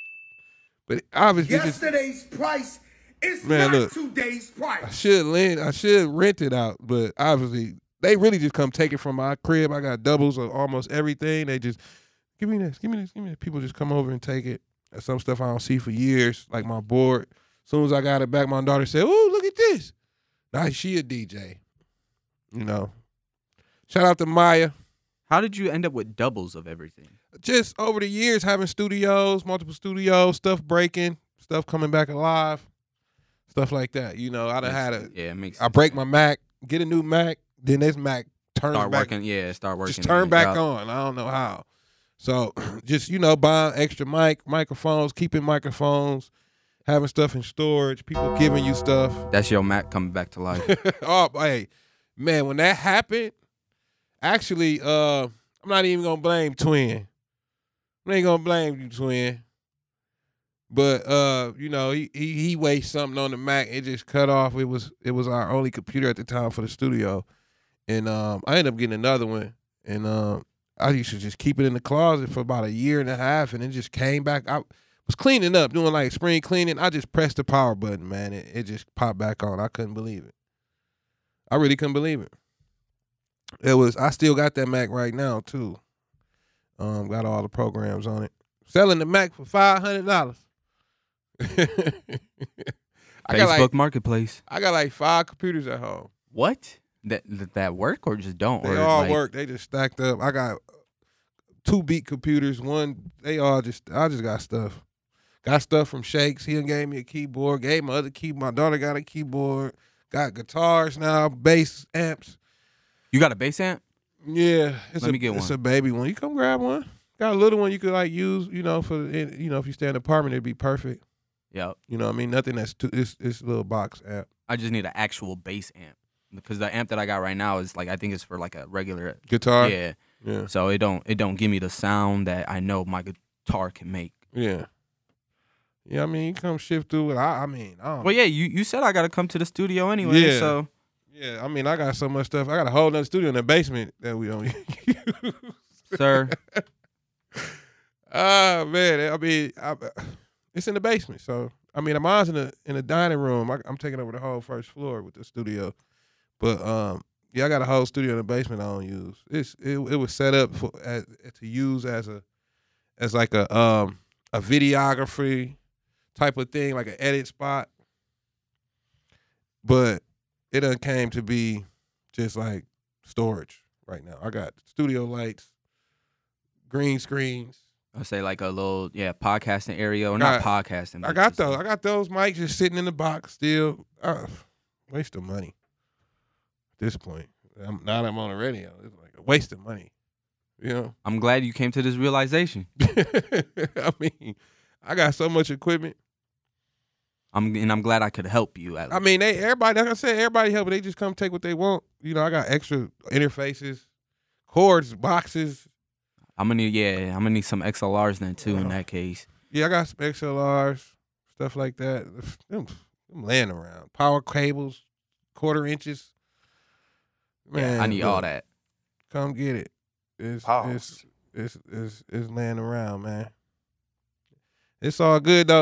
But obviously, just, Yesterday's price is Man, not look. today's I price. should lend. I should rent it out. But obviously, they really just come take it from my crib. I got doubles of almost everything. They just give me this, give me this, give me this. People just come over and take it. And some stuff I don't see for years, like my board. As soon as I got it back, my daughter said, "Oh, look at this." Now she a D J. You know. Shout out to Maya. How did you end up with doubles of everything? Just over the years, having studios, multiple studios, stuff breaking, stuff coming back alive, stuff like that. You know, I done had a, Yeah, it makes I break my Mac, get a new Mac, then this Mac turns start back, working. Yeah, start working. just turn again. back Yup. on. I don't know how. So just, you know, buying extra mic, microphones, keeping microphones, having stuff in storage, people giving you stuff. That's your Mac coming back to life. Oh, hey, man, when that happened, actually, uh, I'm not even gonna blame Twin. I ain't gonna blame you, Twin. But uh, you know, he he he wasted something on the Mac. It just cut off. It was it was our only computer at the time for the studio, and um, I ended up getting another one, and um, I used to just keep it in the closet for about a year and a half, and it just came back. I was cleaning up, doing like spring cleaning. I just pressed the power button, man. It, it just popped back on. I couldn't believe it. I really couldn't believe it. It was. I still got that Mac right now too. Um, got all the programs on it. Selling the Mac for five hundred dollars. I got Facebook like Marketplace. I got like five computers at home. What? That that that work or just don't? They or all like, work. They just stacked up. I got two beat computers. One, they all just. I just got stuff. Got stuff from Shakes. He done gave me a keyboard. Gave my other keyboard. My daughter got a keyboard. Got guitars now. Bass amps. You got a bass amp? Yeah, it's Let a, me get it's one. a baby one. You come grab one. Got a little one you could like use, you know, for you know if you stay in an apartment, it'd be perfect. Yep. You know what I mean? Nothing that's too, it's it's a little box amp. I just need an actual bass amp because the amp that I got right now is like I think it's for like a regular. Guitar. Yeah. Yeah. So it don't it don't give me the sound that I know my guitar can make. Yeah. Yeah, I mean, you come shift through it. I, I mean, I don't Well, yeah, you, you said I got to come to the studio anyway. Yeah. So Yeah, I mean, I got so much stuff. I got a whole nother studio in the basement that we don't use. sir, Ah, man. I mean, I, it's in the basement. So, I mean, mine's in the in the dining room. I, I'm taking over the whole first floor with the studio. But um, yeah, I got a whole studio in the basement I don't use. It's it it was set up for as, to use as a as like a um a videography type of thing, like an edit spot. But it done came to be just like storage right now. I got studio lights, green screens. I say like a little yeah podcasting area or not Got- podcasting. I but got just, those. I got those mics just sitting in the box still. Uh, waste of money. At this point, I'm, now that I'm on the radio, it's like a waste of money. You know. I'm glad you came to this realization. I mean, I got so much equipment. I'm and I'm glad I could help you. At I mean, they everybody like I said, everybody help. They just come take what they want. You know, I got extra interfaces, cords, boxes. I'm gonna need yeah I'm gonna need some X L Rs then too in Uh-huh. that case. Yeah, I got some X L Rs, stuff like that. Them, them laying around. Power cables, quarter inches. Man, Yeah, I need look, all that. Come get it. It's Pause. it's it's it's it's laying around, man. It's all good though.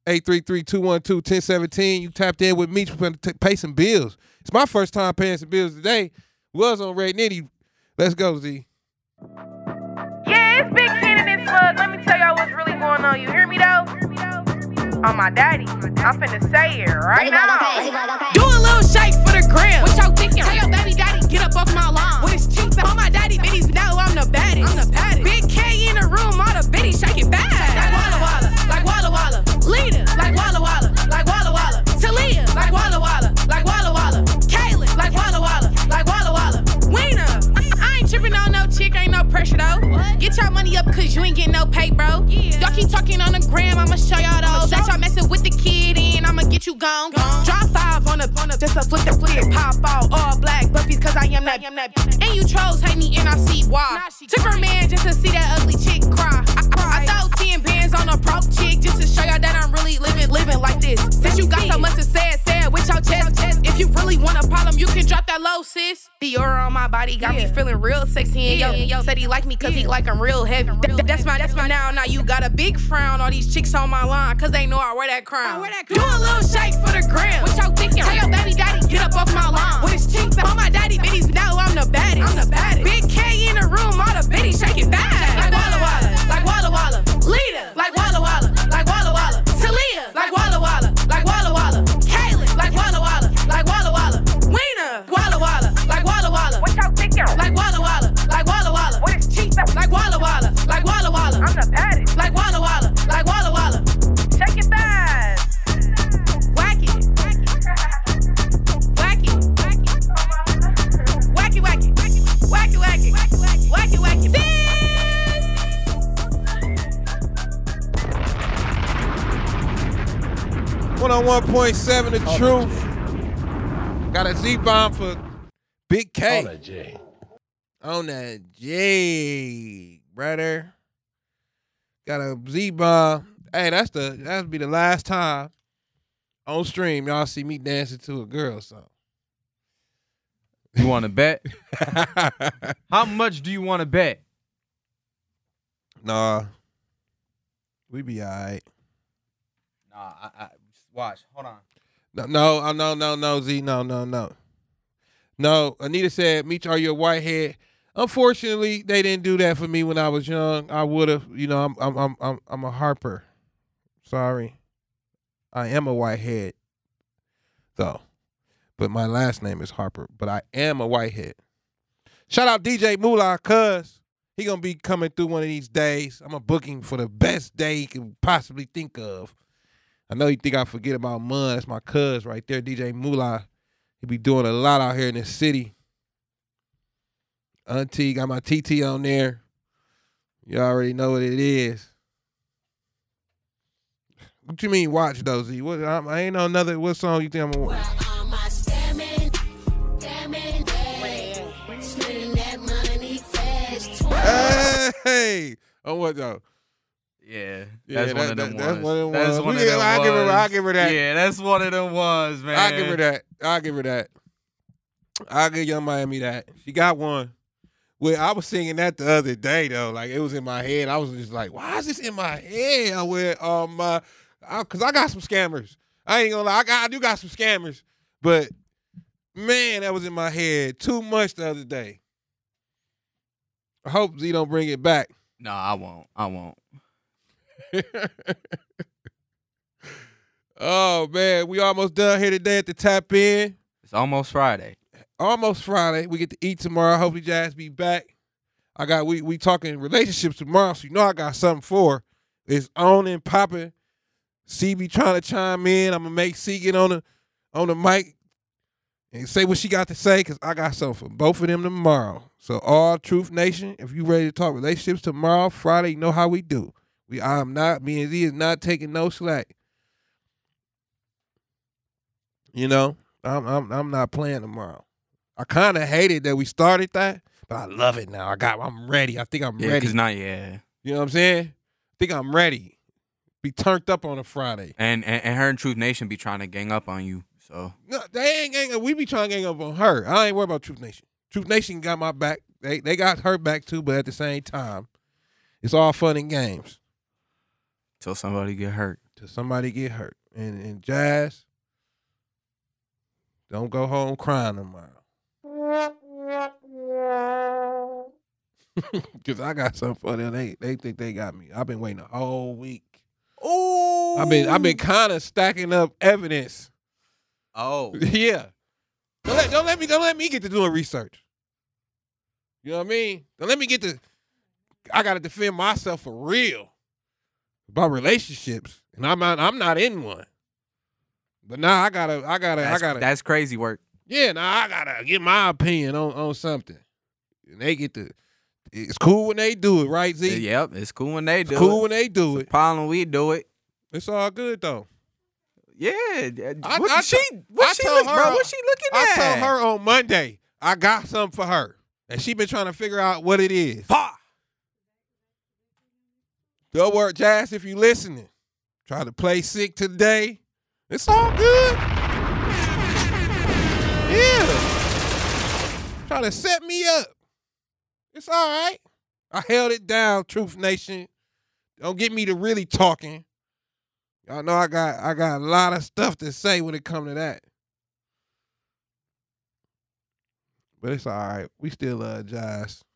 eight three three, two one two, one zero one seven. You tapped in with me. We're going to pay some bills. It's my first time paying some bills today. Was on Red Nitty. Let's go, Z. Yeah, it's Big Cannon and Slug. Let me tell y'all what's really going on. You hear me though? On my daddy. I'm finna say it right now. Do a little shake for the gram. What y'all thinking? Tell your baby daddy, get up off my lawn. With his cheeks on my daddy bitties, now I'm the baddest. I'm the baddest. Big K in the room, all the bitties shaking fast. Like Walla Walla, like Walla Walla. Lita, like Walla Walla, like Walla Walla. Talia, like Walla Walla, like Walla Walla. Kaylin, like Walla Walla, like Walla Walla. Weena, I ain't tripping on no chick, ain't no pressure though. What? Get y'all money up cause you ain't getting no pay, bro. Yeah. Y'all keep talking on the gram, I'ma show y'all those. That y'all messing with the kid and I'ma get you gone. gone. Drop five on a, on a just a flip the flip. Pop out all black buffies cause I am that. And you trolls hate me and I see why. Took her man just to see that ugly chick cry. I, I, I throw ten bands on a broke chick just to show y'all that I'm really living, living like this. Since you got so much to say it, say it with your chest. If you really want a problem, you can drop that low, sis. Dior on my body got yeah. me feeling real sexy. And yo, yo said he like me cause yeah. he like I'm real heavy. Th- th- that's my, that's my now. Now you got a big frown. All these chicks on my line cause they know I wear that crown. Wear that crown. Do a little shake for the gram. What y'all thinking? Tell your baby daddy, get up off my lawn. With his cheeks on my daddy bitties, now I'm the baddest. I'm the baddest. Big K in the room, all the bitties shaking fast. Like Walla Walla, like Walla Walla. Lita, like Walla Walla, like Walla Walla. Talia, like Walla Walla, like Walla Walla. Kaylin, like Walla Walla, like Walla Walla. Weena, Walla Walla, like Walla Walla. What y'all thinking? Like Walla Walla, like Walla Walla. What is cheap? Like Walla Walla, like Walla Walla. I'm the baddest. Like Walla Walla, like Walla Walla. Shake it fast. Whack it. Whack it. Whack it. Whack it, whack it. Whack it, whack it. Whack it, whack it. one oh one point seven The On Truth. Got a Z-bomb for Big K. On that J. On that J, brother. Got a Z-bomb. Hey, that's the that'll be the last time on stream y'all see me dancing to a girl song. You want to bet? How much do you want to bet? Nah. We be all right. Nah, I, I watch. Hold on. No, no, uh, no, no, no, Z, no, no, no. No, Anita said, Meech, are you a whitehead? Unfortunately, they didn't do that for me when I was young. I would have, you know, I'm I'm I'm I'm I'm a Harper. Sorry. I am a whitehead, though. But my last name is Harper. But I am a whitehead. Shout out D J Moolah, cuz he gonna be coming through one of these days. I'm a booking for the best day he can possibly think of. I know you think I forget about Mun. That's my cuz right there, D J Moolah. He be doing a lot out here in this city. Auntie, got my T T on there. You already know what it is. What you mean watch though, Z? What, I, I ain't know another, what song you think I'm gonna watch? Hey, on what though? Yeah, Yeah, that's that- one of them that- that's ones. one of them That's ones. one We of get- them I'll give her- ones. I'll give her that. Yeah, that's one of them ones, man. I'll give her that. I'll give her that. I'll give Young Miami that. She got one. Well, I was singing that the other day though. Like it was in my head. I was just like, why is this in my head? I went, um, uh, I, cause I got some scammers. I ain't gonna lie. I got, I do got some scammers, but man, that was in my head too much the other day. I hope Z don't bring it back. No, I won't. I won't. Oh man, we almost done here today at the Tap In. It's almost Friday. Almost Friday. We get to eat tomorrow. Hopefully Jazz be back. I got we we talking relationships tomorrow, so you know I got something for her. It's on and popping. C be trying to chime in. I'm gonna make C get on the on the mic and say what she got to say, because I got something for both of them tomorrow. So all Truth Nation, if you ready to talk relationships tomorrow, Friday, you know how we do. We I'm not me and Z is not taking no slack. You know, I'm I'm I'm not playing tomorrow. I kind of hated that we started that, but I love it now. I got I'm ready. I think I'm Yeah, ready. cause not yeah. You know what I'm saying? I think I'm ready. Be turned up on a Friday. And, and and her and Truth Nation be trying to gang up on you. So No, they ain't gang. We be trying to gang up on her. I ain't worried about Truth Nation. Truth Nation got my back. They they got her back too, but at the same time, it's all fun and games. till somebody get hurt. till somebody get hurt. And and Jazz, don't go home crying tomorrow. Cause I got something for them. They they think they got me. I've been waiting a whole week. Oh, I've been I've been kind of stacking up evidence. Oh, Yeah. Don't let, don't let me don't let me get to doing research. You know what I mean? Don't let me get to. I gotta defend myself for real about relationships, and I'm not I'm not in one. But now I gotta I gotta that's, I gotta that's crazy work. yeah. Now I gotta get my opinion on on something, and they get to. It's cool when they do it, right, Z? Yep, it's cool when they do It's cool it. when they do it. Problem we do it. It's all good though. Yeah, I- what I she? to- What I she told look, her- bro? What she looking I at? told her on Monday I got something for her, and she been trying to figure out what it is. Fuck. Don't worry, Jazz, if you listening. Try to play sick today. It's all good. Yeah. Try to set me up. It's all right. I held it down, Truth Nation. Don't get me to really talking. Y'all know I got I got a lot of stuff to say when it come to that. But it's all right. We still love Jazz.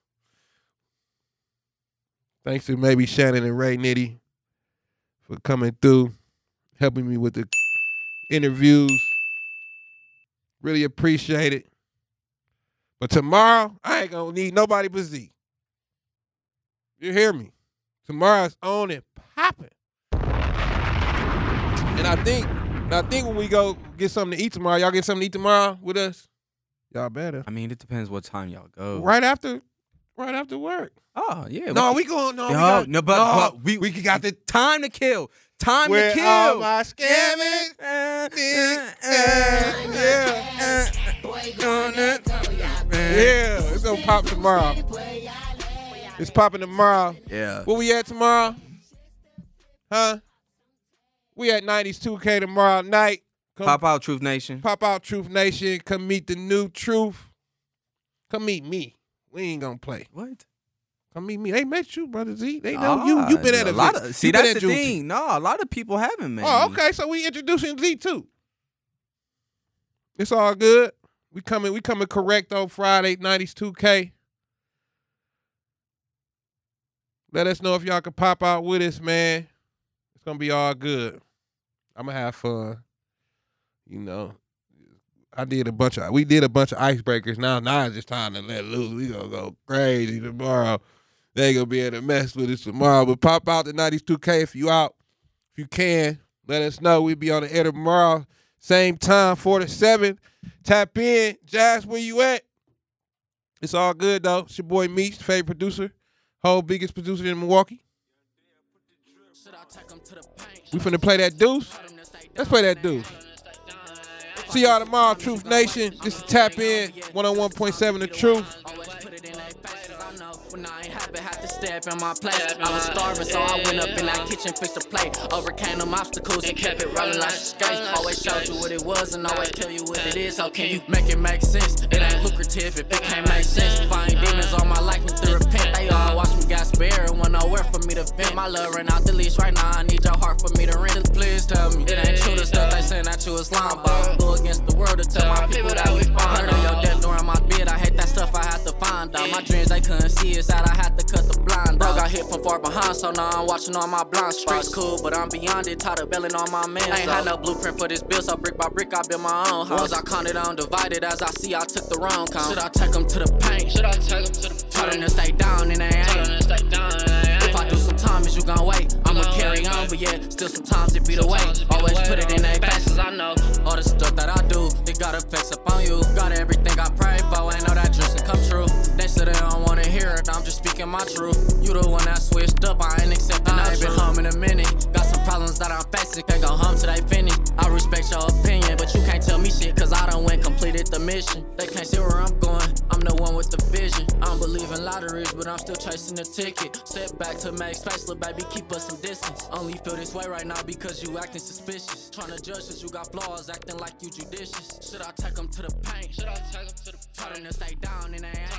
Thanks to maybe Shannon and Ray Nitty for coming through, helping me with the interviews. Really appreciate it. But tomorrow, I ain't gonna need nobody but Z. You hear me? Tomorrow's on and popping. And I think, and I think when we go get something to eat tomorrow, y'all get something to eat tomorrow with us? Y'all better. I mean, it depends what time y'all go. Right after, right after work. Oh yeah. No, we, we going. No, we no, got, no, but, no, but we we got the time to kill. Time where to kill. all my scamming. Uh, Yeah, uh, yeah, uh, yeah. It's gonna pop tomorrow. It's popping tomorrow. Yeah. Where we at tomorrow? Huh? We at nineties two K tomorrow night. Come Pop out, Truth Nation. Pop out, Truth Nation. Come meet the new Truth. Come meet me. We ain't gonna play. What? Come meet me. They met you, brother Z. They know you. You been at a a lot vid- of. See, you been that's at the Juneteenth. thing. No, a lot of people haven't, man. Oh, okay. So we introducing Z too. It's all good. We coming. We coming correct on Friday. nineties two K. Let us know if y'all can pop out with us, man. It's gonna be all good. I'm gonna have fun. You know, I did a bunch of. We did a bunch of icebreakers. Now, now it's just time to let loose. We gonna go crazy tomorrow. They ain't gonna be able to mess with us tomorrow. But pop out the nineties two K if you out. If you can, let us know. We'll be on the air tomorrow. Same time, four to seven. Tap in. Jazz, where you at? It's all good, though. It's your boy Meech, favorite producer. Whole biggest producer in Milwaukee. We finna play that deuce. Let's play that deuce. See y'all tomorrow, Truth Nation. Just to tap in, one oh one point seven The Truth. When I ain't happy, had to step in my place. I was starving, so I went up in that kitchen, fixed a plate. Overcame them obstacles and kept it rolling like a skate. Always showed you what it was and always tell you what it is. How can you make it make sense? It ain't lucrative if it can't make sense. Find demons on my life, need to repent. They all watch me got spare and want nowhere for me to vent. My love ran out the leash right now. I need your heart for me to rent. Please tell me it ain't true the stuff they saying that you is lying about. Go against the world to tell my people that we fine. Heard of your death during my bid. I hate that stuff. I had to find out. My dreams they couldn't see. It's out. I had to cut the blind. Bro got hit from far behind, so now I'm watching all my blind spots. Streets cool, but I'm beyond it. Tired of bailing on my man. I ain't had no blueprint for this bill, so brick by brick I built my own house. I counted on divided as I see I took the wrong count. Should I take them to the paint? Should I take them to the paint? Tell them to stay down and they ain't. Tell them to stay down and they ain't. If I do sometimes you gon' wait. I'ma carry on, but yeah, still sometimes it be the way. Always put it in their faces, I know. All the stuff that I do, it got effects up on you. Got everything I pray for, ain't know that dreams can come true. They said they don't wanna hear it, I'm just speaking my truth. You the one that switched up, I ain't accepting I ain't been home in a minute. Got some problems that I'm facing, can't go home till they finish. I respect your opinion, but you can't tell me shit, cause I done went completed the mission. They can't see where I'm going, I'm the one with the vision. I don't believe in lotteries, but I'm still chasing the ticket. Step back to make space, little baby, keep us some distance. Only feel this way right now because you acting suspicious. Tryna judge us, you got flaws, acting like you judicious. Should I take them to the paint? Should I take them to the paint? Tell them to stay down and they ain't.